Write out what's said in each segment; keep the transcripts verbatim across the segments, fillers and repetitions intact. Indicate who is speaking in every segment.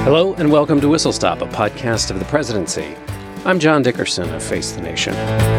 Speaker 1: Hello and welcome to Whistle Stop, a podcast of the presidency. I'm John Dickerson of Face the Nation.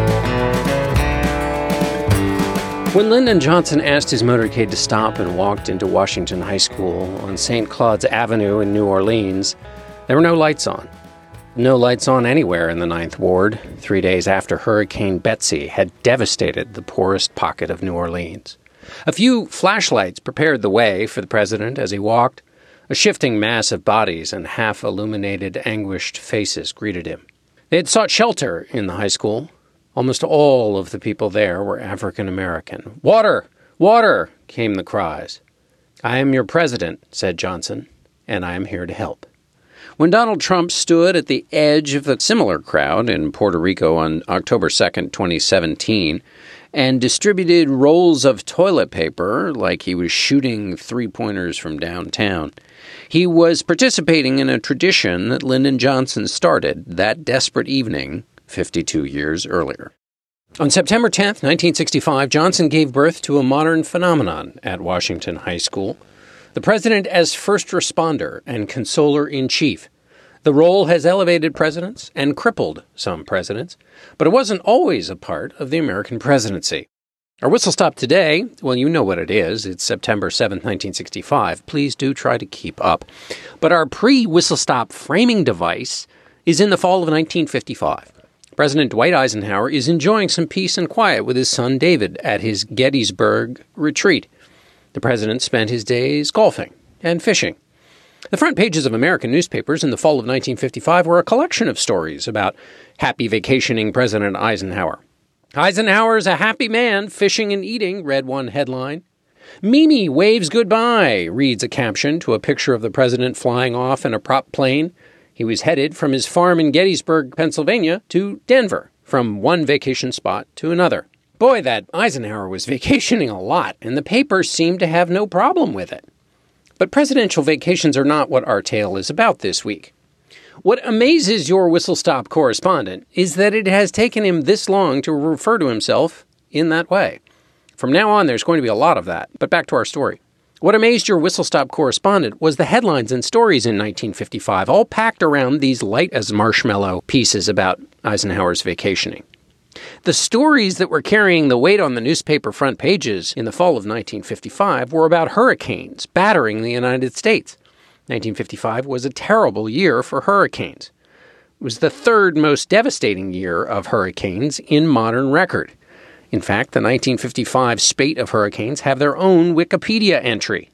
Speaker 1: When Lyndon Johnson asked his motorcade to stop and walked into Washington High School on Saint Claude's Avenue in New Orleans, there were no lights on. No lights on anywhere in the Ninth Ward, three days after Hurricane Betsy had devastated the poorest pocket of New Orleans. A few flashlights prepared the way for the president as he walked. A shifting mass of bodies and half-illuminated, anguished faces greeted him. They had sought shelter in the high school. Almost all of the people there were African American. "Water! Water!" came the cries. "I am your president," said Johnson, "and I am here to help." When Donald Trump stood at the edge of a similar crowd in Puerto Rico on October second, twenty seventeen, and distributed rolls of toilet paper like he was shooting three-pointers from downtown, he was participating in a tradition that Lyndon Johnson started that desperate evening fifty-two years earlier. On September tenth, nineteen sixty-five, Johnson gave birth to a modern phenomenon at Washington High School, the president as first responder and consoler-in-chief. The role has elevated presidents and crippled some presidents, but it wasn't always a part of the American presidency. Our whistle stop today, well, you know what it is. It's September seventh, nineteen sixty-five. Please do try to keep up. But our pre-whistle stop framing device is in the fall of nineteen fifty-five. President Dwight Eisenhower is enjoying some peace and quiet with his son David at his Gettysburg retreat. The president spent his days golfing and fishing. The front pages of American newspapers in the fall of nineteen fifty-five were a collection of stories about happy vacationing President Eisenhower. "Eisenhower's a happy man, fishing and eating," read one headline. "Mimi waves goodbye," reads a caption to a picture of the president flying off in a prop plane. He was headed from his farm in Gettysburg, Pennsylvania, to Denver, from one vacation spot to another. Boy, that Eisenhower was vacationing a lot, and the papers seemed to have no problem with it. But presidential vacations are not what our tale is about this week. What amazes your whistle-stop correspondent is that it has taken him this long to refer to himself in that way. From now on, there's going to be a lot of that. But back to our story. What amazed your whistle-stop correspondent was the headlines and stories in nineteen fifty-five, all packed around these light-as-marshmallow pieces about Eisenhower's vacationing. The stories that were carrying the weight on the newspaper front pages in the fall of nineteen fifty-five were about hurricanes battering the United States. nineteen fifty-five was a terrible year for hurricanes. It was the third most devastating year of hurricanes in modern record. In fact, the nineteen fifty-five spate of hurricanes have their own Wikipedia entry.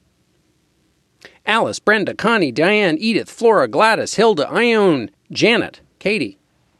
Speaker 1: Alice, Brenda, Connie, Diane, Edith, Flora, Gladys, Hilda, Ione, Janet, Katie.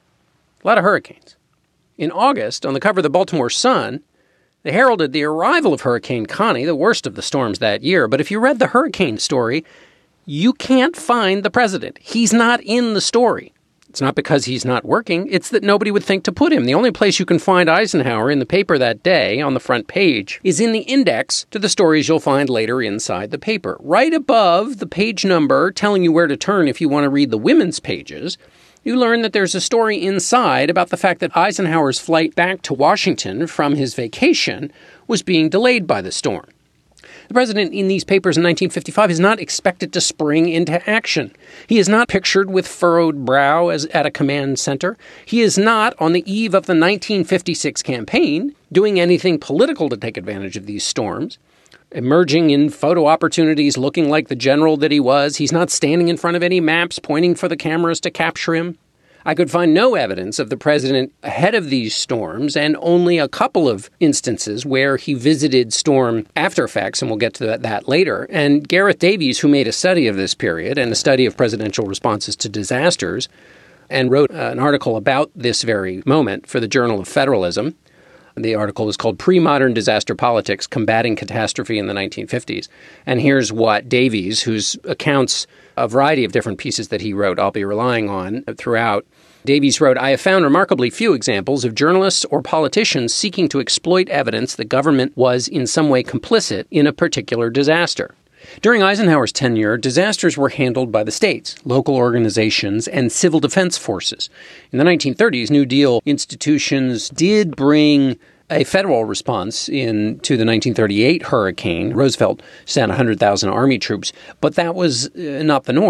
Speaker 1: A lot of hurricanes. In August, on the cover of the Baltimore Sun, they heralded the arrival of Hurricane Connie, the worst of the storms that year. But if you read the hurricane story, you can't find the president. He's not in the story. It's not because he's not working. It's that nobody would think to put him. The only place you can find Eisenhower in the paper that day on the front page is in the index to the stories you'll find later inside the paper. Right above the page number telling you where to turn if you want to read the women's pages, you learn that there's a story inside about the fact that Eisenhower's flight back to Washington from his vacation was being delayed by the storm. The president in these papers in nineteen fifty-five is not expected to spring into action. He is not pictured with furrowed brow as at a command center. He is not, on the eve of the nineteen fifty-six campaign, doing anything political to take advantage of these storms. Emerging in photo opportunities looking like the general that he was. He's not standing in front of any maps pointing for the cameras to capture him. I could find no evidence of the president ahead of these storms, and only a couple of instances where he visited storm after effects, and we'll get to that, that later. And Gareth Davies, who made a study of this period and a study of presidential responses to disasters, and wrote an article about this very moment for the Journal of Federalism. The article is called Pre-Modern Disaster Politics, Combating Catastrophe in the nineteen fifties. And here's what Davies, whose accounts a variety of different pieces that he wrote I'll be relying on throughout. Davies wrote, "I have found remarkably few examples of journalists or politicians seeking to exploit evidence the government was in some way complicit in a particular disaster. During Eisenhower's tenure, disasters were handled by the states, local organizations, and civil defense forces. In the nineteen thirties, New Deal institutions did bring a federal response in to the nineteen thirty-eight hurricane. Roosevelt sent one hundred thousand Army troops, but that was uh, not the norm.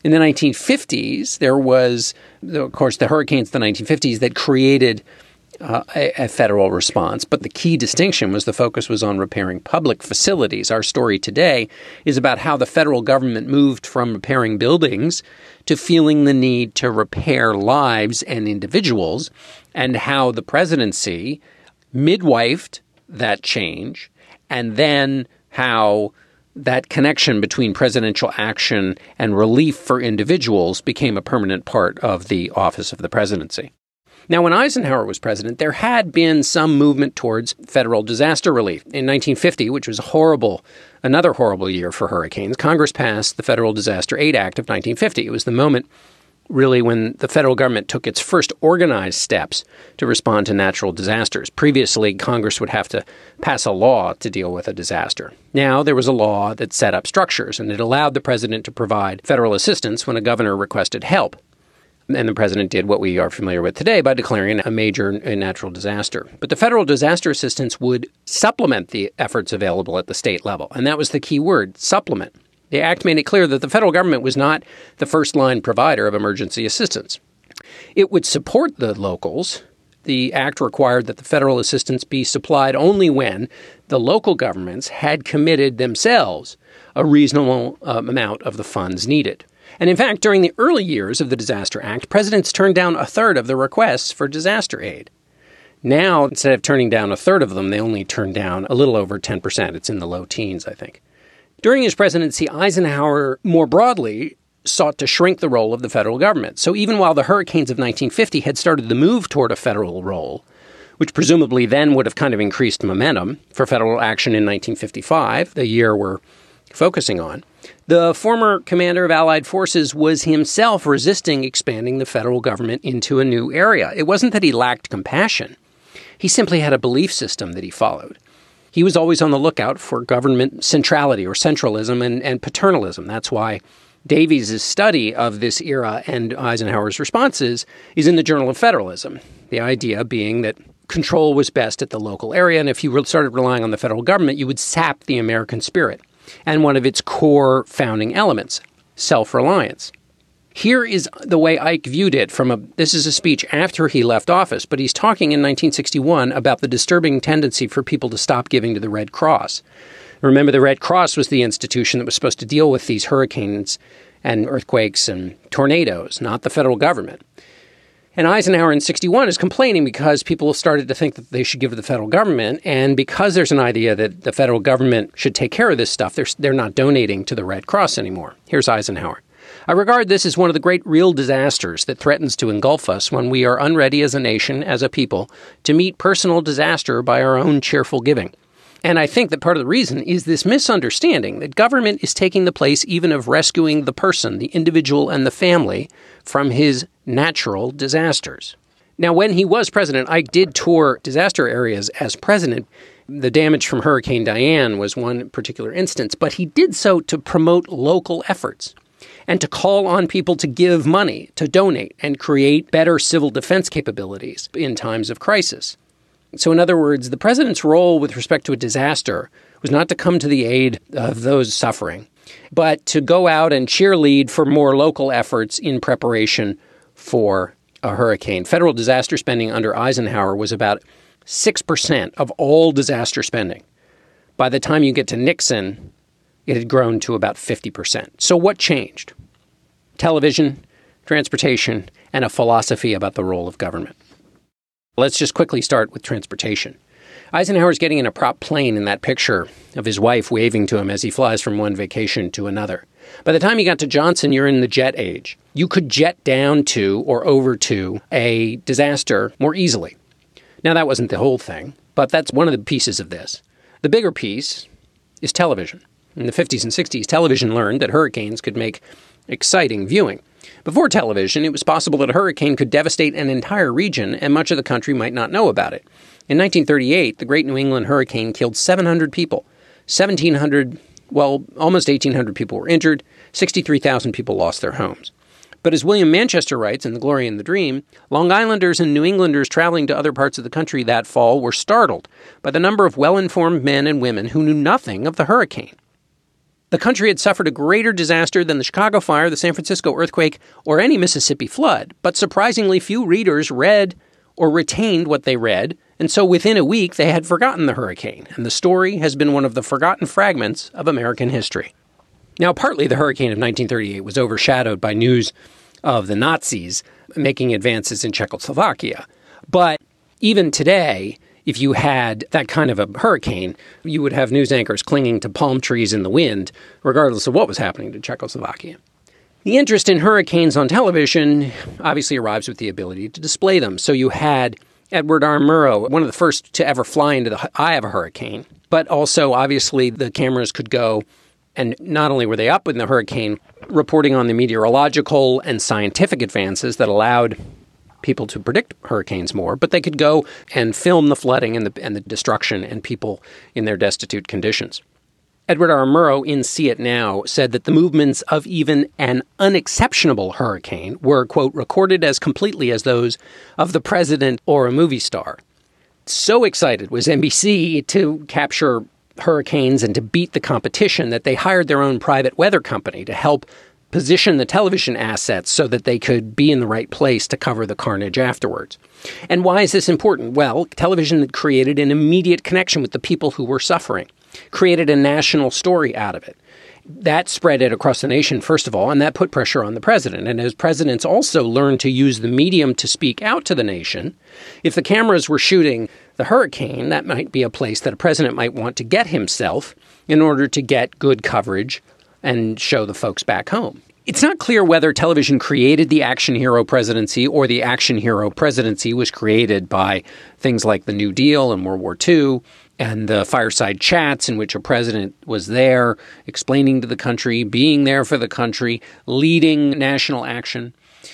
Speaker 1: In the nineteen fifties, there was, of course, the hurricanes of the nineteen fifties that created uh, a, a federal response. But the key distinction was the focus was on repairing public facilities. Our story today is about how the federal government moved from repairing buildings to feeling the need to repair lives and individuals, and how the presidency midwifed that change, and then how that connection between presidential action and relief for individuals became a permanent part of the office of the presidency. Now, when Eisenhower was president, there had been some movement towards federal disaster relief. In nineteen fifty, which was a horrible, another horrible year for hurricanes, Congress passed the Federal Disaster Aid Act of nineteen fifty. It was the moment, really, when the federal government took its first organized steps to respond to natural disasters. Previously, Congress would have to pass a law to deal with a disaster. Now, there was a law that set up structures, and it allowed the president to provide federal assistance when a governor requested help. And the president did what we are familiar with today by declaring a major natural disaster. But the federal disaster assistance would supplement the efforts available at the state level. And that was the key word, supplement. The act made it clear that the federal government was not the first-line provider of emergency assistance. It would support the locals. The act required that the federal assistance be supplied only when the local governments had committed themselves a reasonable uh, amount of the funds needed. And in fact, during the early years of the Disaster Act, presidents turned down a third of the requests for disaster aid. Now, instead of turning down a third of them, they only turn down a little over ten percent. It's in the low teens, I think. During his presidency, Eisenhower, more broadly, sought to shrink the role of the federal government. So even while the hurricanes of nineteen fifty had started to move toward a federal role, which presumably then would have kind of increased momentum for federal action in nineteen fifty-five, the year we're focusing on, the former commander of Allied forces was himself resisting expanding the federal government into a new area. It wasn't that he lacked compassion. He simply had a belief system that he followed. He was always on the lookout for government centrality or centralism and, and paternalism. That's why Davies' study of this era and Eisenhower's responses is in the Journal of Federalism, the idea being that control was best at the local area, and if you started relying on the federal government, you would sap the American spirit and one of its core founding elements, self-reliance. Here is the way Ike viewed it from a, this is a speech after he left office, but he's talking in nineteen sixty-one about the disturbing tendency for people to stop giving to the Red Cross. Remember, the Red Cross was the institution that was supposed to deal with these hurricanes and earthquakes and tornadoes, not the federal government. And Eisenhower in sixty-one is complaining because people started to think that they should give to the federal government. And because there's an idea that the federal government should take care of this stuff, they're, they're not donating to the Red Cross anymore. Here's Eisenhower. I regard this as one of the great real disasters that threatens to engulf us when we are unready as a nation, as a people, to meet personal disaster by our own cheerful giving. And I think that part of the reason is this misunderstanding that government is taking the place even of rescuing the person, the individual and the family from his natural disasters. Now, when he was president, Ike did tour disaster areas as president. The damage from Hurricane Diane was one particular instance, but he did so to promote local efforts and to call on people to give money, to donate, and create better civil defense capabilities in times of crisis. So in other words, the president's role with respect to a disaster was not to come to the aid of those suffering, but to go out and cheerlead for more local efforts in preparation for a hurricane. Federal disaster spending under Eisenhower was about six percent of all disaster spending. By the time you get to Nixon, it had grown to about fifty percent. So what changed? Television, transportation, and a philosophy about the role of government. Let's just quickly start with transportation. Eisenhower's getting in a prop plane in that picture of his wife waving to him as he flies from one vacation to another. By the time you got to Johnson, you're in the jet age. You could jet down to or over to a disaster more easily. Now, that wasn't the whole thing, but that's one of the pieces of this. The bigger piece is television. In the fifties and sixties, television learned that hurricanes could make exciting viewing. Before television, it was possible that a hurricane could devastate an entire region, and much of the country might not know about it. In nineteen thirty-eight, the Great New England Hurricane killed seven hundred people. seventeen hundred, well, almost eighteen hundred people were injured. sixty-three thousand people lost their homes. But as William Manchester writes in The Glory and the Dream, Long Islanders and New Englanders traveling to other parts of the country that fall were startled by the number of well-informed men and women who knew nothing of the hurricane. The country had suffered a greater disaster than the Chicago fire, the San Francisco earthquake, or any Mississippi flood, but surprisingly few readers read or retained what they read, and so within a week they had forgotten the hurricane, and the story has been one of the forgotten fragments of American history. Now, partly the hurricane of nineteen thirty-eight was overshadowed by news of the Nazis making advances in Czechoslovakia, but even today, if you had that kind of a hurricane, you would have news anchors clinging to palm trees in the wind, regardless of what was happening to Czechoslovakia. The interest in hurricanes on television obviously arrives with the ability to display them. So you had Edward R. Murrow, one of the first to ever fly into the eye of a hurricane, but also obviously the cameras could go, and not only were they up in the hurricane, reporting on the meteorological and scientific advances that allowed people to predict hurricanes more, but they could go and film the flooding and the, and the destruction and people in their destitute conditions. Edward R. Murrow in See It Now said that the movements of even an unexceptionable hurricane were, quote, recorded as completely as those of the president or a movie star. So excited was N B C to capture hurricanes and to beat the competition that they hired their own private weather company to help position the television assets so that they could be in the right place to cover the carnage afterwards. And why is this important? Well, television created an immediate connection with the people who were suffering, created a national story out of it. That spread it across the nation, first of all, and that put pressure on the president. And as presidents also learned to use the medium to speak out to the nation, if the cameras were shooting the hurricane, that might be a place that a president might want to get himself in order to get good coverage and show the folks back home. It's not clear whether television created the action hero presidency or the action hero presidency was created by things like the New Deal and World War Two and the fireside chats in which a president was there explaining to the country, being there for the country, leading national action,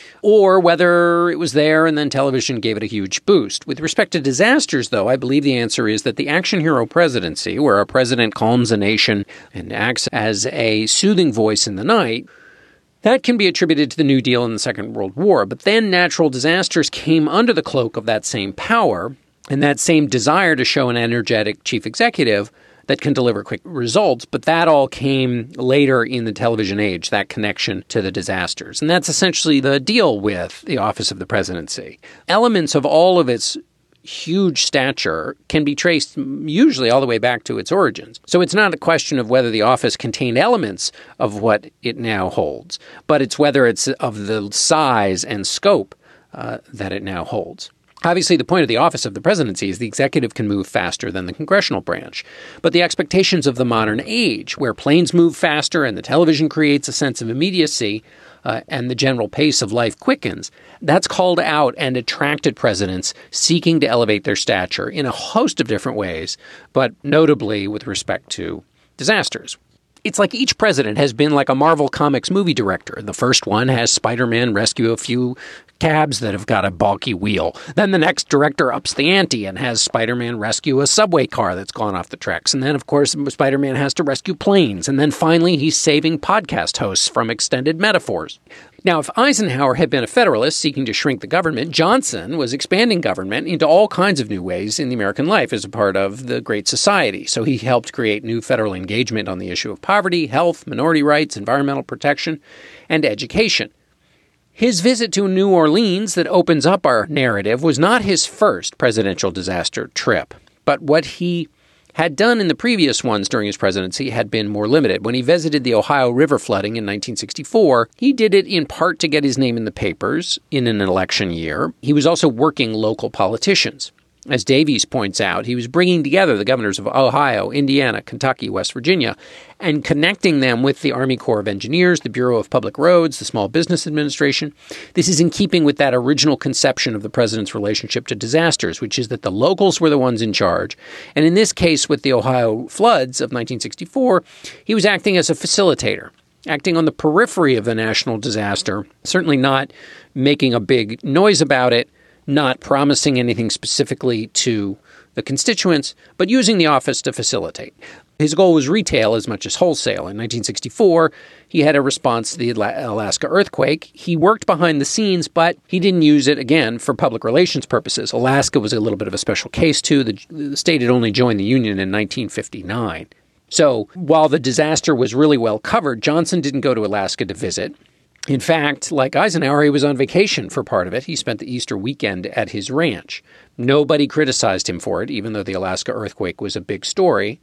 Speaker 1: or whether it was there and then television gave it a huge boost. With respect to disasters, though, I believe the answer is that the action hero presidency, where a president calms a nation and acts as a soothing voice in the night, that can be attributed to the New Deal and the Second World War. But then natural disasters came under the cloak of that same power and that same desire to show an energetic chief executive that can deliver quick results, but that all came later in the television age, that connection to the disasters. And that's essentially the deal with the office of the presidency. Elements of all of its huge stature can be traced usually all the way back to its origins. So it's not a question of whether the office contained elements of what it now holds, but it's whether it's of the size and scope uh, that it now holds. Obviously, the point of the office of the presidency is the executive can move faster than the congressional branch. But the expectations of the modern age, where planes move faster and the television creates a sense of immediacy uh, and the general pace of life quickens, that's called out and attracted presidents seeking to elevate their stature in a host of different ways, but notably with respect to disasters. It's like each president has been like a Marvel Comics movie director. The first one has Spider-Man rescue a few cabs that have got a balky wheel. Then the next director ups the ante and has Spider-Man rescue a subway car that's gone off the tracks. And then, of course, Spider-Man has to rescue planes. And then finally, he's saving podcast hosts from extended metaphors. Now, if Eisenhower had been a Federalist seeking to shrink the government, Johnson was expanding government into all kinds of new ways in the American life as a part of the Great Society. So he helped create new federal engagement on the issue of poverty, health, minority rights, environmental protection, and education. His visit to New Orleans that opens up our narrative was not his first presidential disaster trip, but what he had done in the previous ones during his presidency had been more limited. When he visited the Ohio River flooding in nineteen sixty-four, he did it in part to get his name in the papers in an election year. He was also working local politicians. As Davies points out, he was bringing together the governors of Ohio, Indiana, Kentucky, West Virginia, and connecting them with the Army Corps of Engineers, the Bureau of Public Roads, the Small Business Administration. This is in keeping with that original conception of the president's relationship to disasters, which is that the locals were the ones in charge. And in this case, with the Ohio floods of nineteen sixty-four, he was acting as a facilitator, acting on the periphery of the national disaster, certainly not making a big noise about it, not promising anything specifically to the constituents, but using the office to facilitate. His goal was retail as much as wholesale. In nineteen sixty-four, he had a response to the Alaska earthquake. He worked behind the scenes, but he didn't use it, again, for public relations purposes. Alaska was a little bit of a special case, too. The, the state had only joined the Union in nineteen fifty-nine. So while the disaster was really well covered, Johnson didn't go to Alaska to visit. In fact, like Eisenhower, he was on vacation for part of it. He spent the Easter weekend at his ranch. Nobody criticized him for it, even though the Alaska earthquake was a big story.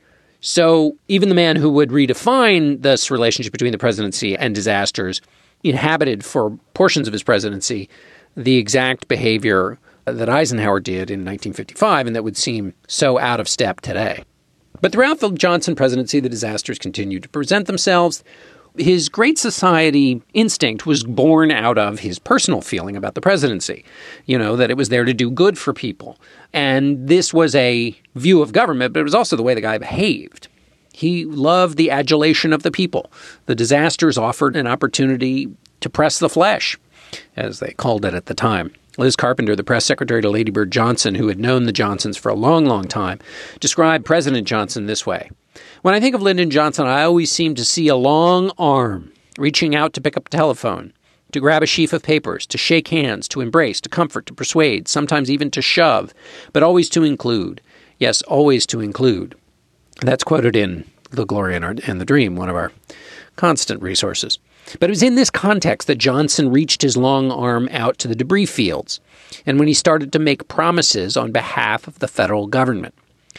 Speaker 1: So even the man who would redefine this relationship between the presidency and disasters inhabited for portions of his presidency the exact behavior that Eisenhower did in nineteen fifty-five, and that would seem so out of step today. But throughout the Johnson presidency, the disasters continued to present themselves. His Great Society instinct was born out of his personal feeling about the presidency, you know, that it was there to do good for people. And this was a view of government, but it was also the way the guy behaved. He loved the adulation of the people. The disasters offered an opportunity to press the flesh, as they called it at the time. Liz Carpenter, the press secretary to Lady Bird Johnson, who had known the Johnsons for a long, long time, described President Johnson this way. When I think of Lyndon Johnson, I always seem to see a long arm reaching out to pick up the telephone, to grab a sheaf of papers, to shake hands, to embrace, to comfort, to persuade, sometimes even to shove, but always to include. Yes, always to include. That's quoted in The Glory and, Our, and the Dream, one of our constant resources. But it was in this context that Johnson reached his long arm out to the debris fields, and when he started to make promises on behalf of the federal government.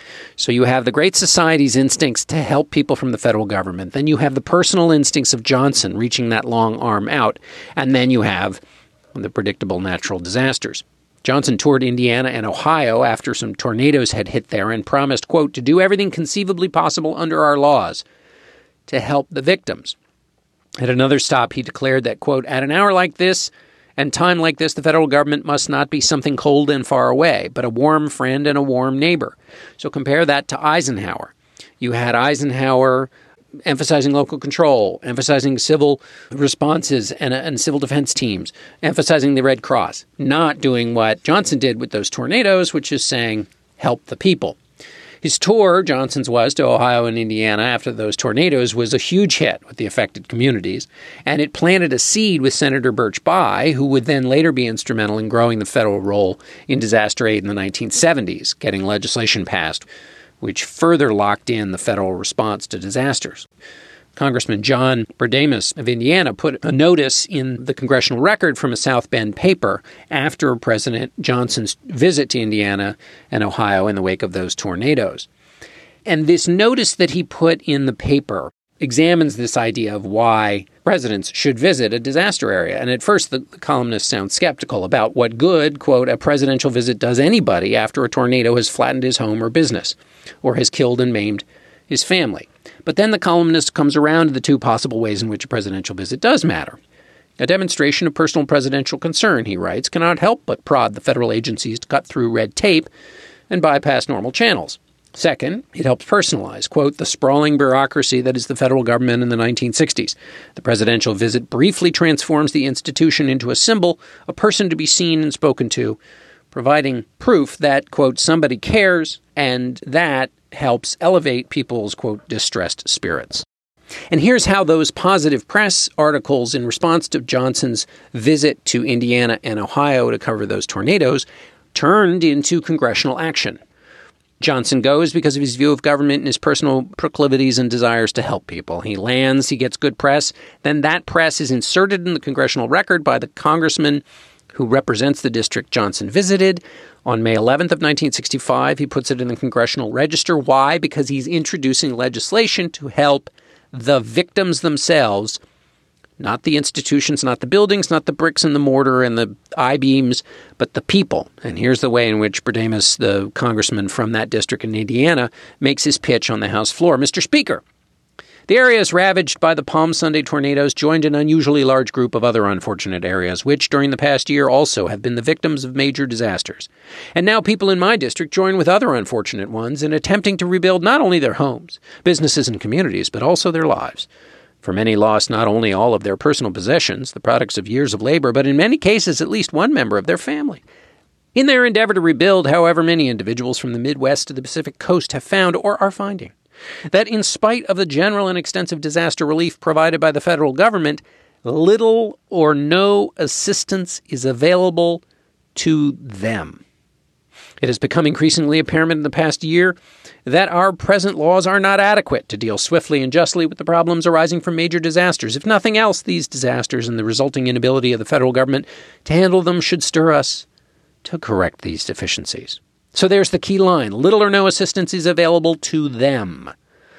Speaker 1: So you have the Great Society's instincts to help people from the federal government. Then you have the personal instincts of Johnson reaching that long arm out. And then you have the predictable natural disasters. Johnson toured Indiana and Ohio after some tornadoes had hit there and promised, quote, to do everything conceivably possible under our laws to help the victims. At another stop, he declared that, quote, at an hour like this and time like this, the federal government must not be something cold and far away, but a warm friend and a warm neighbor. So compare that to Eisenhower. You had Eisenhower emphasizing local control, emphasizing civil responses and, and civil defense teams, emphasizing the Red Cross, not doing what Johnson did with those tornadoes, which is saying, help the people. His tour, Johnson's was, to Ohio and Indiana after those tornadoes was a huge hit with the affected communities, and it planted a seed with Senator Birch Bayh, who would then later be instrumental in growing the federal role in disaster aid in the nineteen seventies, getting legislation passed, which further locked in the federal response to disasters. Congressman John Berdamus of Indiana put a notice in the Congressional Record from a South Bend paper after President Johnson's visit to Indiana and Ohio in the wake of those tornadoes. And this notice that he put in the paper examines this idea of why presidents should visit a disaster area. And at first, the, the columnist sounds skeptical about what good, quote, a presidential visit does anybody after a tornado has flattened his home or business or has killed and maimed his family. But then the columnist comes around to the two possible ways in which a presidential visit does matter. A demonstration of personal presidential concern, he writes, cannot help but prod the federal agencies to cut through red tape and bypass normal channels. Second, it helps personalize, quote, the sprawling bureaucracy that is the federal government in the nineteen sixties. The presidential visit briefly transforms the institution into a symbol, a person to be seen and spoken to, providing proof that, quote, somebody cares, and that helps elevate people's, quote, distressed spirits. And here's how those positive press articles in response to Johnson's visit to Indiana and Ohio to cover those tornadoes turned into congressional action. Johnson goes because of his view of government and his personal proclivities and desires to help people. He lands, he gets good press, then that press is inserted in the Congressional Record by the congressman who represents the district Johnson visited. On May eleventh of nineteen sixty-five, he puts it in the Congressional Register. Why? Because he's introducing legislation to help the victims themselves, not the institutions, not the buildings, not the bricks and the mortar and the I-beams, but the people. And here's the way in which Berdamus, the congressman from that district in Indiana, makes his pitch on the House floor. Mister Speaker, the areas ravaged by the Palm Sunday tornadoes joined an unusually large group of other unfortunate areas, which during the past year also have been the victims of major disasters. And now people in my district join with other unfortunate ones in attempting to rebuild not only their homes, businesses, and communities, but also their lives. For many lost not only all of their personal possessions, the products of years of labor, but in many cases at least one member of their family. In their endeavor to rebuild, however, many individuals from the Midwest to the Pacific Coast have found or are finding that in spite of the general and extensive disaster relief provided by the federal government, little or no assistance is available to them. It has become increasingly apparent in the past year that our present laws are not adequate to deal swiftly and justly with the problems arising from major disasters. If nothing else, these disasters and the resulting inability of the federal government to handle them should stir us to correct these deficiencies. So there's the key line. Little or no assistance is available to them.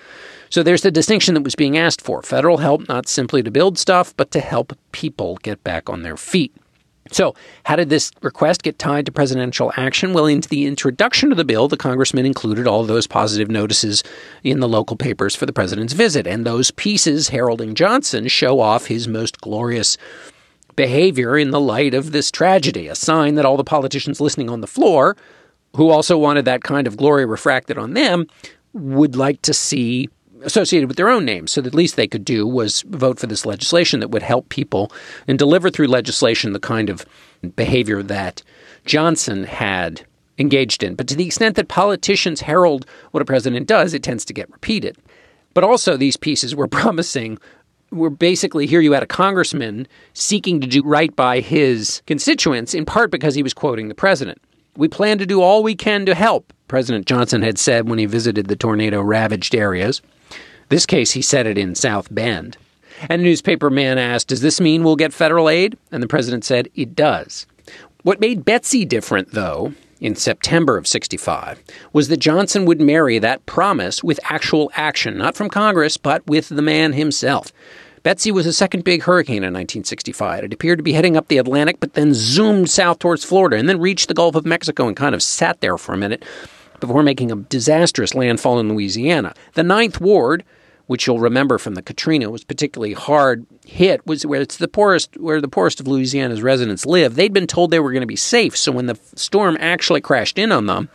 Speaker 1: So there's the distinction that was being asked for. Federal help not simply to build stuff, but to help people get back on their feet. So how did this request get tied to presidential action? Well, into the introduction of the bill, the congressman included all those positive notices in the local papers for the president's visit. And those pieces heralding Johnson show off his most glorious behavior in the light of this tragedy, a sign that all the politicians listening on the floor, who also wanted that kind of glory refracted on them, would like to see associated with their own names. So the least they could do was vote for this legislation that would help people and deliver through legislation the kind of behavior that Johnson had engaged in. But to the extent that politicians herald what a president does, it tends to get repeated. But also these pieces were promising, were basically, here you had a congressman seeking to do right by his constituents, in part because he was quoting the president. We plan to do all we can to help, President Johnson had said when he visited the tornado-ravaged areas. This case, he said it in South Bend. And a newspaper man asked, does this mean we'll get federal aid? And the president said, it does. What made Betsy different, though, in September of sixty-five, was that Johnson would marry that promise with actual action, not from Congress, but with the man himself. Betsy was the second big hurricane in nineteen sixty-five. It appeared to be heading up the Atlantic, but then zoomed south towards Florida and then reached the Gulf of Mexico and kind of sat there for a minute before making a disastrous landfall in Louisiana. The Ninth Ward, which you'll remember from the Katrina was particularly hard hit, was where it's the poorest, where the poorest of Louisiana's residents live. They'd been told they were going to be safe, so when the storm actually crashed in on them,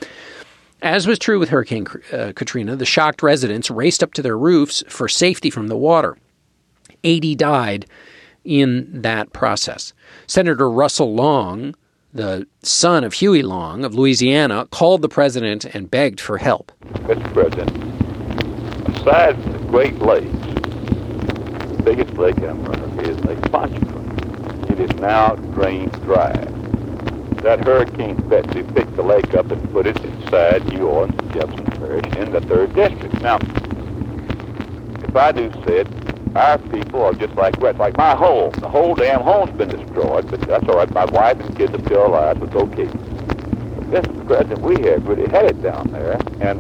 Speaker 1: as was true with Hurricane uh, Katrina, the shocked residents raced up to their roofs for safety from the water. eighty died in that process. Senator Russell Long, the son of Huey Long of Louisiana, called the president and begged for help.
Speaker 2: Mister President, aside from the Great Lakes, the biggest lake in America is Lake Pontchartrain. It is now drained dry. That Hurricane Betsy picked the lake up and put it inside New Orleans and Jefferson Parish in the third district. Now, if I do say it, our people are just like rats, like my home. The whole damn home's been destroyed, but that's all right. My wife and kids are still alive, it's okay. But Mister President, we have really had it down there, and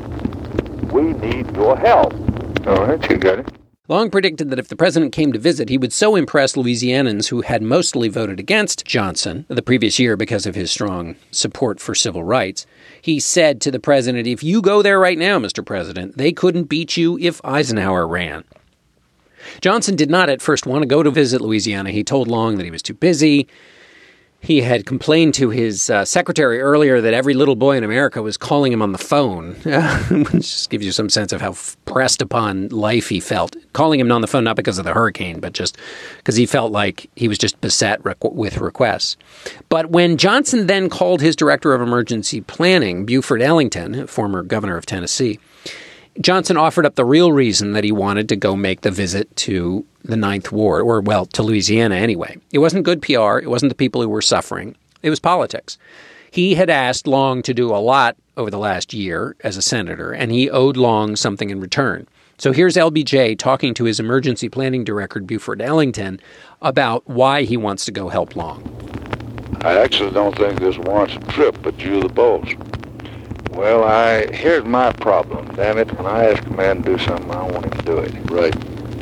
Speaker 2: we need your help.
Speaker 3: All right, you got it.
Speaker 1: Long predicted that if the president came to visit, he would so impress Louisianans who had mostly voted against Johnson the previous year because of his strong support for civil rights. He said to the president, if you go there right now, Mister President, they couldn't beat you if Eisenhower ran. Johnson did not at first want to go to visit Louisiana. He told Long that he was too busy. He had complained to his uh, secretary earlier that every little boy in America was calling him on the phone, which just gives you some sense of how pressed upon life he felt. Calling him on the phone not because of the hurricane, but just because he felt like he was just beset requ- with requests. But when Johnson then called his director of emergency planning, Buford Ellington, former governor of Tennessee, Johnson offered up the real reason that he wanted to go make the visit to the Ninth Ward, or, well, to Louisiana anyway. It wasn't good P R. It wasn't the people who were suffering. It was politics. He had asked Long to do a lot over the last year as a senator, and he owed Long something in return. So here's L B J talking to his emergency planning director, Buford Ellington, about why he wants to go help Long.
Speaker 3: I actually don't think this warrants a trip, but you the boss. Well, I here's my problem. Damn it, when I ask a man to do something, I want him to do it.
Speaker 2: Right.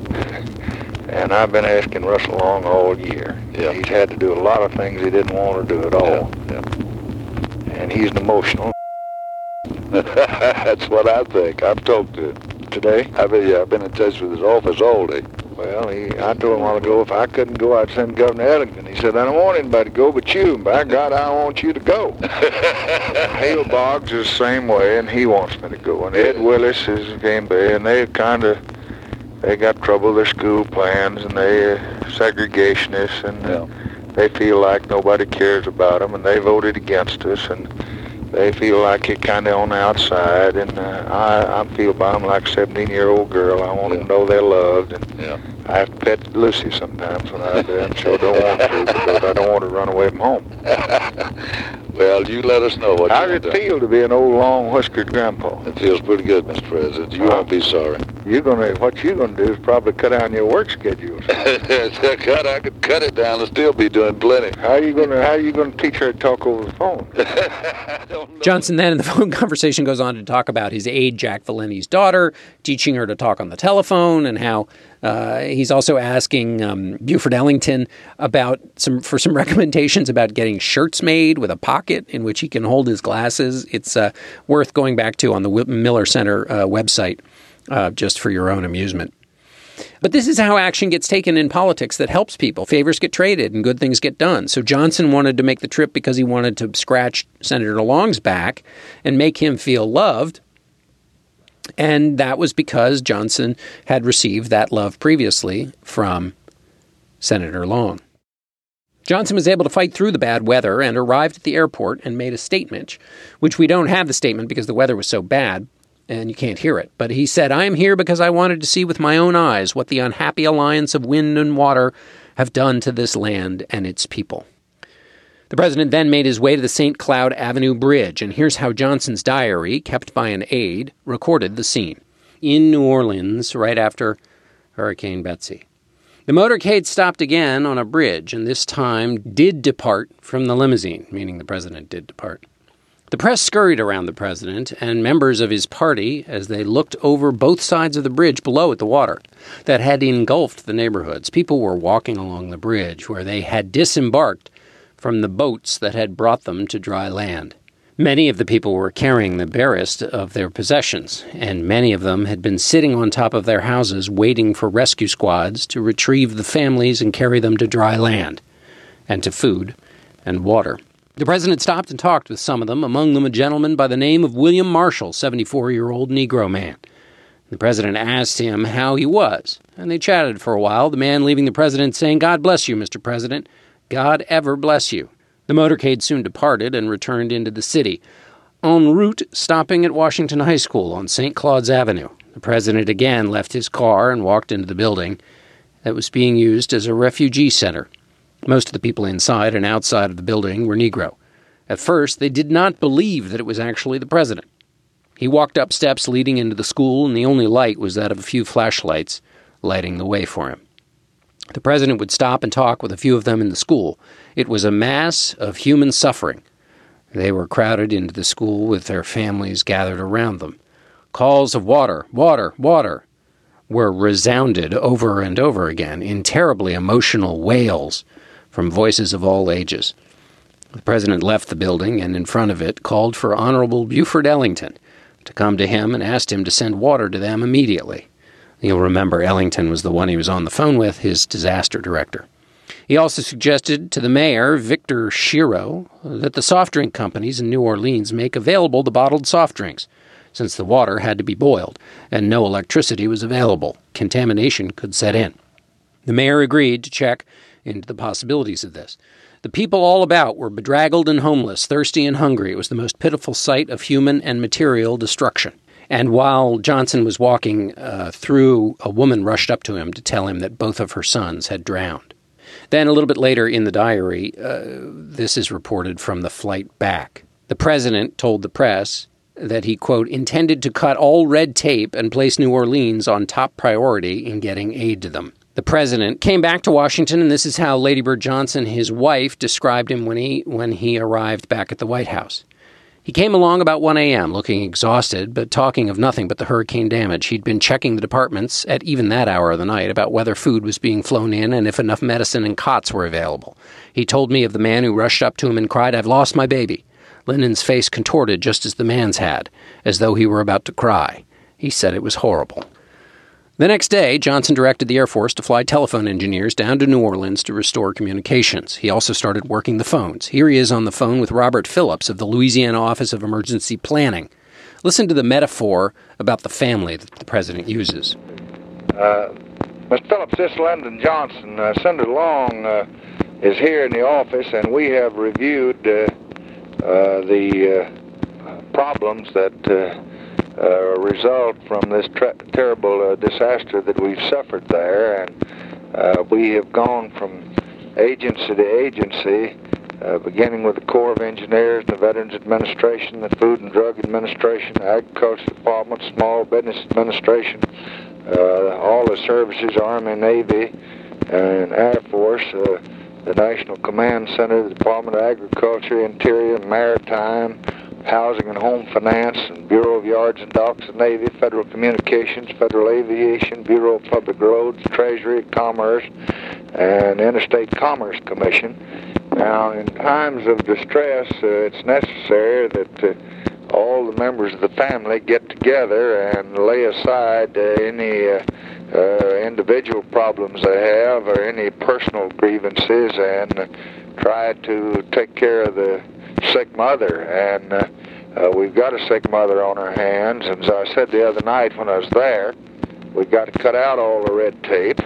Speaker 3: And I've been asking Russell Long all year.
Speaker 2: Yeah.
Speaker 3: He's had to do a lot of things he didn't want to do at all.
Speaker 2: Yeah. Yeah.
Speaker 3: And he's an emotional.
Speaker 2: That's what I think. I've talked to him
Speaker 3: Today?
Speaker 2: I've been, yeah, I've been in touch with his office all day.
Speaker 3: Well, he, I told him a while ago if I couldn't go, I'd send Governor Ellington. He said, I don't want anybody to go but you. And by God, I don't want you to go. Hale Boggs is the same way, and he wants me to go. And Ed Willis is game bay, and they kind of, they got trouble with their school plans, and they uh, segregationists, and uh,
Speaker 2: Yeah.
Speaker 3: they feel like nobody cares about them, and they voted against us, and they feel like you're kind of on the outside, and uh, I, I feel by them like a seventeen-year-old girl. I want
Speaker 2: Yeah.
Speaker 3: them to know they're loved, and
Speaker 2: Yeah.
Speaker 3: I have to pet Lucy sometimes when I'm there, and sure don't want to, because I don't want to run away from home.
Speaker 4: Well, you let us know what
Speaker 3: How
Speaker 4: you
Speaker 3: does
Speaker 4: want
Speaker 3: it feel to be an old long-whiskered grandpa?
Speaker 4: It feels pretty good, Mister President. You won't be sorry.
Speaker 3: You're gonna, what you're gonna do is probably cut down your work schedule.
Speaker 4: cut, I could cut it down and still be doing plenty.
Speaker 3: How are you gonna, how are you gonna teach her to talk over the phone?
Speaker 4: I don't know.
Speaker 1: Johnson then in the phone conversation goes on to talk about his aide, Jack Valenti's daughter, teaching her to talk on the telephone, and how uh, he's also asking um, Buford Ellington about some for some recommendations about getting shirts made with a pocket in which he can hold his glasses. It's uh, worth going back to on the Miller Center uh, website uh, just for your own amusement. But this is how action gets taken in politics that helps people. Favors get traded and good things get done. So Johnson wanted to make the trip because he wanted to scratch Senator Long's back and make him feel loved. And that was because Johnson had received that love previously from Senator Long. Johnson was able to fight through the bad weather and arrived at the airport and made a statement, which we don't have the statement because the weather was so bad and you can't hear it. But he said, "I am here because I wanted to see with my own eyes what the unhappy alliance of wind and water have done to this land and its people." The president then made his way to the Saint Cloud Avenue Bridge, and here's how Johnson's diary, kept by an aide, recorded the scene. In New Orleans, right after Hurricane Betsy. The motorcade stopped again on a bridge, and this time did depart from the limousine, meaning the president did depart. The press scurried around the president and members of his party as they looked over both sides of the bridge below at the water that had engulfed the neighborhoods. People were walking along the bridge where they had disembarked from the boats that had brought them to dry land. Many of the people were carrying the barest of their possessions, and many of them had been sitting on top of their houses waiting for rescue squads to retrieve the families and carry them to dry land and to food and water. The president stopped and talked with some of them, among them a gentleman by the name of William Marshall, seventy-four-year-old Negro man. The president asked him how he was, and they chatted for a while, the man leaving the president saying, "God bless you, Mister President. God ever bless you." The motorcade soon departed and returned into the city, en route stopping at Washington High School on Saint Claude's Avenue. The president again left his car and walked into the building that was being used as a refugee center. Most of the people inside and outside of the building were Negro. At first, they did not believe that it was actually the president. He walked up steps leading into the school, and the only light was that of a few flashlights lighting the way for him. The president would stop and talk with a few of them in the school. It was a mass of human suffering. They were crowded into the school with their families gathered around them. Calls of water, water, water were resounded over and over again in terribly emotional wails from voices of all ages. The president left the building and in front of it called for Honorable Buford Ellington to come to him and asked him to send water to them immediately. You'll remember Ellington was the one he was on the phone with, his disaster director. He also suggested to the mayor, Victor Shiro, that the soft drink companies in New Orleans make available the bottled soft drinks, since the water had to be boiled and no electricity was available. Contamination could set in. The mayor agreed to check into the possibilities of this. The people all about were bedraggled and homeless, thirsty and hungry. It was the most pitiful sight of human and material destruction. And while Johnson was walking uh, through, a woman rushed up to him to tell him that both of her sons had drowned. Then a little bit later in the diary, uh, this is reported from the flight back. The president told the press that he, quote, intended to cut all red tape and place New Orleans on top priority in getting aid to them. The president came back to Washington, and this is how Lady Bird Johnson, his wife, described him when he when he arrived back at the White House. He came along about one a.m., looking exhausted, but talking of nothing but the hurricane damage. He'd been checking the departments at even that hour of the night about whether food was being flown in and if enough medicine and cots were available. He told me of the man who rushed up to him and cried, "I've lost my baby." Lyndon's face contorted just as the man's had, as though he were about to cry. He said it was horrible. The next day, Johnson directed the Air Force to fly telephone engineers down to New Orleans to restore communications. He also started working the phones. Here he is on the phone with Robert Phillips of the Louisiana Office of Emergency Planning. Listen to the metaphor about the family that the president uses.
Speaker 3: Uh, Mister Phillips, this is Lyndon Johnson. Uh, Senator Long uh, is here in the office, and we have reviewed uh, uh, the uh, problems that uh, Uh, result from this tra- terrible uh, disaster that we've suffered there, and uh, we have gone from agency to agency uh, beginning with the Corps of Engineers, the Veterans Administration, the Food and Drug Administration, the Agriculture Department, Small Business Administration, uh, all the services, Army, Navy, and Air Force, uh, the National Command Center, the Department of Agriculture, Interior, Maritime, Housing and Home Finance, and Bureau of Yards and Docks and Navy, Federal Communications, Federal Aviation, Bureau of Public Roads, Treasury, Commerce, and Interstate Commerce Commission. Now, in times of distress, uh, it's necessary that uh, all the members of the family get together and lay aside uh, any uh, uh, individual problems they have or any personal grievances and uh, try to take care of the sick mother. And uh, uh, we've got a sick mother on our hands, and as I said the other night when I was there, we've got to cut out all the red tape.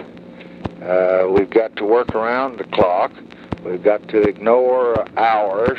Speaker 3: Uh, we've got to work around the clock. We've got to ignore hours.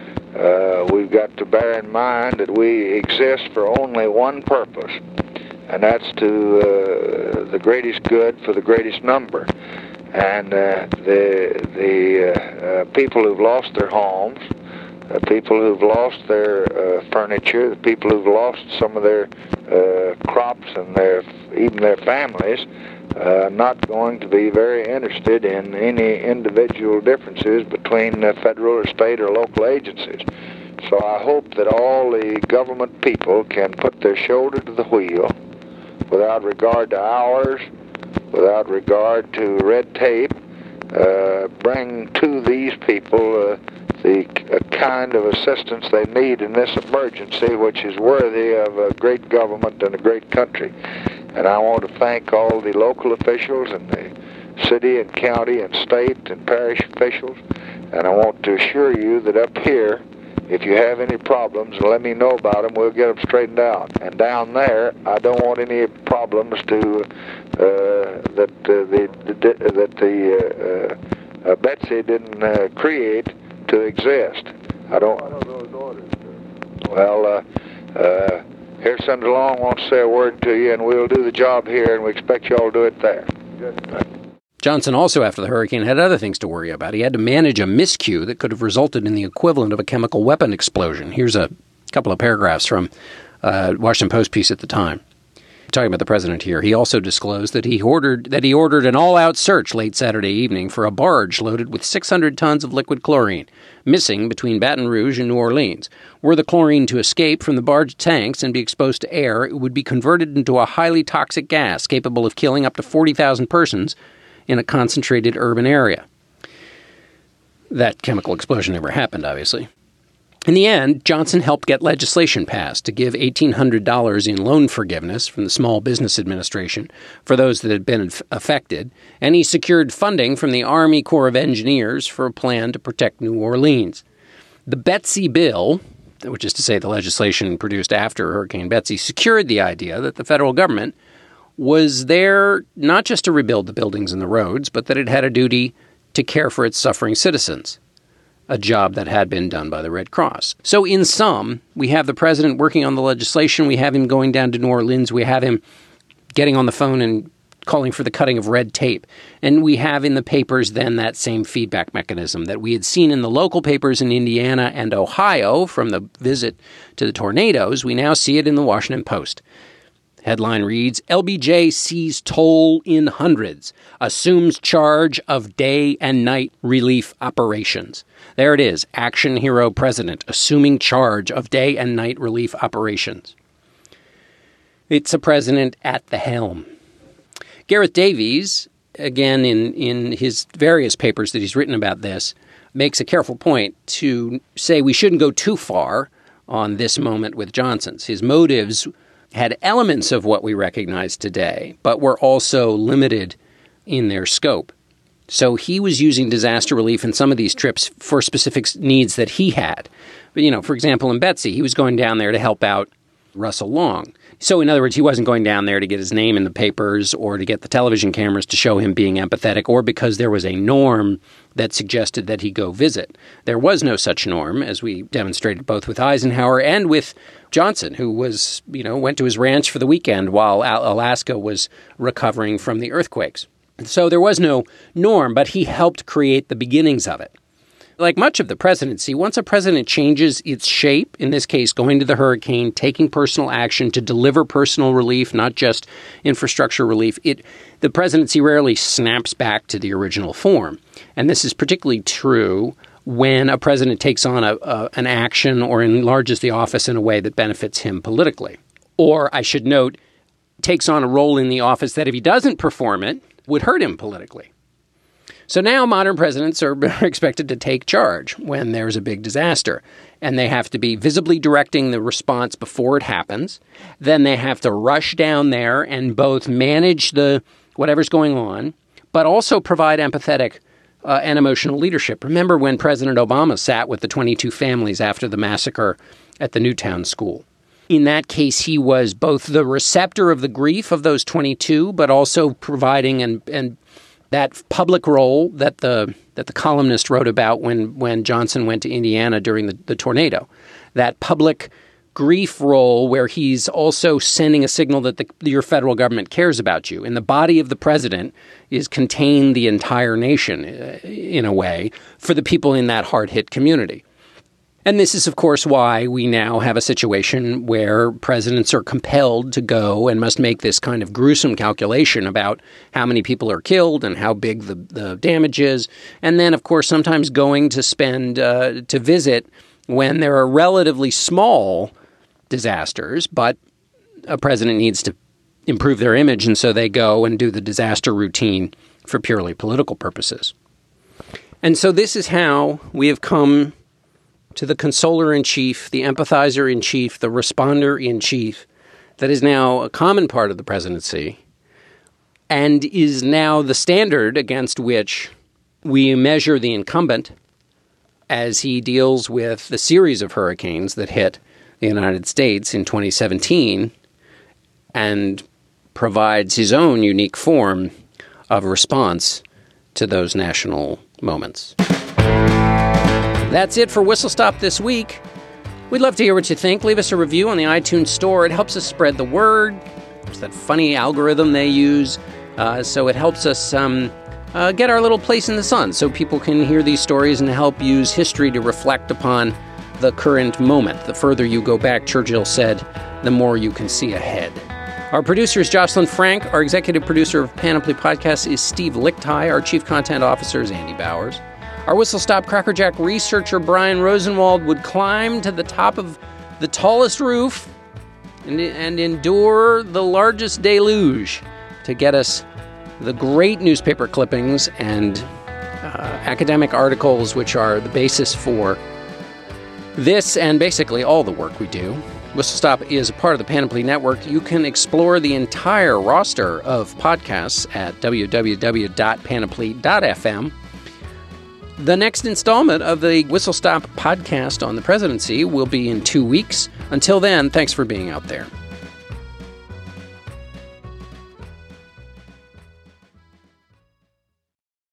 Speaker 3: Uh, we've got to bear in mind that we exist for only one purpose, and that's to uh, the greatest good for the greatest number. And uh, the the uh, uh, people who've lost their homes, the people who've lost their uh, furniture, the people who've lost some of their uh, crops and their even their families, uh, not going to be very interested in any individual differences between uh, federal or state or local agencies. So I hope that all the government people can put their shoulder to the wheel without regard to hours, without regard to red tape, uh, bring to these people uh, the uh, kind of assistance they need in this emergency, which is worthy of a great government and a great country. And I want to thank all the local officials and the city and county and state and parish officials. And I want to assure you that up here, if you have any problems, let me know about them. We'll get them straightened out. And down there, I don't want any problems to uh, that uh, the, the that the uh, uh, Betsy didn't uh, create to exist. I don't. Well, uh, uh, here Senator Long wants to say a word to you, and we'll do the job here, and we expect you all to do it there.
Speaker 1: Johnson also, after the hurricane, had other things to worry about. He had to manage a miscue that could have resulted in the equivalent of a chemical weapon explosion. Here's a couple of paragraphs from a Washington Post piece at the time. Talking about the president here, he also disclosed that he ordered that he ordered an all-out search late Saturday evening for a barge loaded with six hundred tons of liquid chlorine, missing between Baton Rouge and New Orleans. Were the chlorine to escape from the barge tanks and be exposed to air, it would be converted into a highly toxic gas capable of killing up to forty thousand persons in a concentrated urban area. That chemical explosion never happened, obviously. In the end, Johnson helped get legislation passed to give eighteen hundred dollars in loan forgiveness from the Small Business Administration for those that had been affected, and he secured funding from the Army Corps of Engineers for a plan to protect New Orleans. The Betsy Bill, which is to say the legislation produced after Hurricane Betsy, secured the idea that the federal government was there not just to rebuild the buildings and the roads, but that it had a duty to care for its suffering citizens, a job that had been done by the Red Cross. So in sum, we have the president working on the legislation, we have him going down to New Orleans, we have him getting on the phone and calling for the cutting of red tape, and we have in the papers then that same feedback mechanism that we had seen in the local papers in Indiana and Ohio from the visit to the tornadoes. We now see it in the Washington Post. Headline reads, L B J sees toll in hundreds, assumes charge of day and night relief operations. There it is, action hero president assuming charge of day and night relief operations. It's a president at the helm. Gareth Davies, again in, in his various papers that he's written about this, makes a careful point to say we shouldn't go too far on this moment with Johnson's. His motives had elements of what we recognize today, but were also limited in their scope. So he was using disaster relief in some of these trips for specific needs that he had. But, you know, for example, in Betsy, he was going down there to help out Russell Long. So, in other words, he wasn't going down there to get his name in the papers or to get the television cameras to show him being empathetic or because there was a norm that suggested that he go visit. There was no such norm, as we demonstrated both with Eisenhower and with Johnson, who was, you know, went to his ranch for the weekend while Alaska was recovering from the earthquakes. So there was no norm, but he helped create the beginnings of it. Like much of the presidency, once a president changes its shape, in this case, going to the hurricane, taking personal action to deliver personal relief, not just infrastructure relief, it the presidency rarely snaps back to the original form. And this is particularly true when a president takes on a, a, an action or enlarges the office in a way that benefits him politically. Or, I should note, takes on a role in the office that if he doesn't perform it, would hurt him politically. So now modern presidents are expected to take charge when there's a big disaster, and they have to be visibly directing the response before it happens. Then they have to rush down there and both manage the whatever's going on, but also provide empathetic uh, and emotional leadership. Remember when President Obama sat with the twenty-two families after the massacre at the Newtown school? In that case, he was both the receptor of the grief of those twenty-two, but also providing and and that public role that the that the columnist wrote about when, when Johnson went to Indiana during the, the tornado, that public grief role where he's also sending a signal that the, your federal government cares about you. In the body of the president is contained the entire nation, uh, in a way, for the people in that hard-hit community. And this is, of course, why we now have a situation where presidents are compelled to go and must make this kind of gruesome calculation about how many people are killed and how big the, the damage is. And then, of course, sometimes going to spend, uh, to visit when there are relatively small disasters, but a president needs to improve their image, and so they go and do the disaster routine for purely political purposes. And so this is how we have come to the consoler-in-chief, the empathizer-in-chief, the responder-in-chief that is now a common part of the presidency and is now the standard against which we measure the incumbent as he deals with the series of hurricanes that hit the United States in twenty seventeen and provides his own unique form of response to those national moments. That's it for Whistle Stop this week. We'd love to hear what you think. Leave us a review on the iTunes Store. It helps us spread the word. It's that funny algorithm they use. Uh, so it helps us um, uh, get our little place in the sun so people can hear these stories and help use history to reflect upon the current moment. The further you go back, Churchill said, the more you can see ahead. Our producer is Jocelyn Frank. Our executive producer of Panoply Podcasts is Steve Lichtai. Our chief content officer is Andy Bowers. Our Whistle Stop Crackerjack researcher, Brian Rosenwald, would climb to the top of the tallest roof and, and endure the largest deluge to get us the great newspaper clippings and uh, academic articles which are the basis for this and basically all the work we do. Whistle Stop is a part of the Panoply Network. You can explore the entire roster of podcasts at w w w dot panoply dot f m. The next installment of the Whistle Stop podcast on the presidency will be in two weeks. Until then, thanks for being out there.